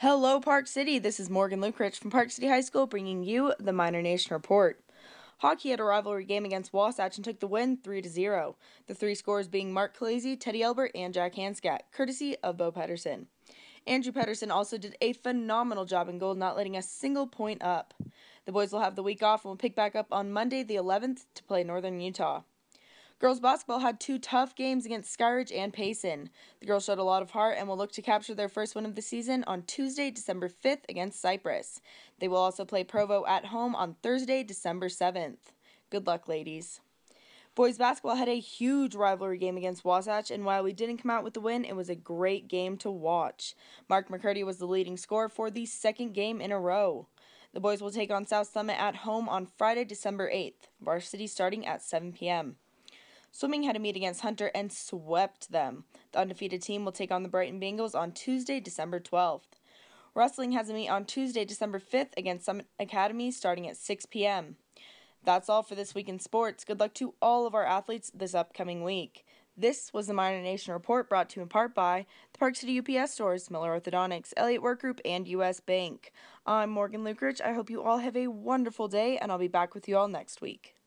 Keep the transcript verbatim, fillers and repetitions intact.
Hello, Park City. This is Morgan Lukrich from Park City High School bringing you the Minor Nation Report. Hockey had a rivalry game against Wasatch and took the win three to zero. The three scorers being Mark Kalesi, Teddy Elbert, and Jack Hanscat, courtesy of Bo Pedersen. Andrew Pedersen also did a phenomenal job in goal, not letting a single point up. The boys will have the week off and will pick back up on Monday the eleventh to play Northern Utah. Girls basketball had two tough games against Skyridge and Payson. The girls showed a lot of heart and will look to capture their first win of the season on Tuesday, December fifth against Cypress. They will also play Provo at home on Thursday, December seventh. Good luck, ladies. Boys basketball had a huge rivalry game against Wasatch, and while we didn't come out with the win, it was a great game to watch. Mark McCurdy was the leading scorer for the second game in a row. The boys will take on South Summit at home on Friday, December eighth. Varsity starting at seven p.m. Swimming had a meet against Hunter and swept them. The undefeated team will take on the Brighton Bengals on Tuesday, December twelfth. Wrestling has a meet on Tuesday, December fifth against Summit Academy starting at six p.m. That's all for this week in sports. Good luck to all of our athletes this upcoming week. This was the Minor Nation Report brought to you in part by the Park City U P S stores, Miller Orthodontics, Elliott Work Group, and U S Bank. I'm Morgan Lukrich. I hope you all have a wonderful day, and I'll be back with you all next week.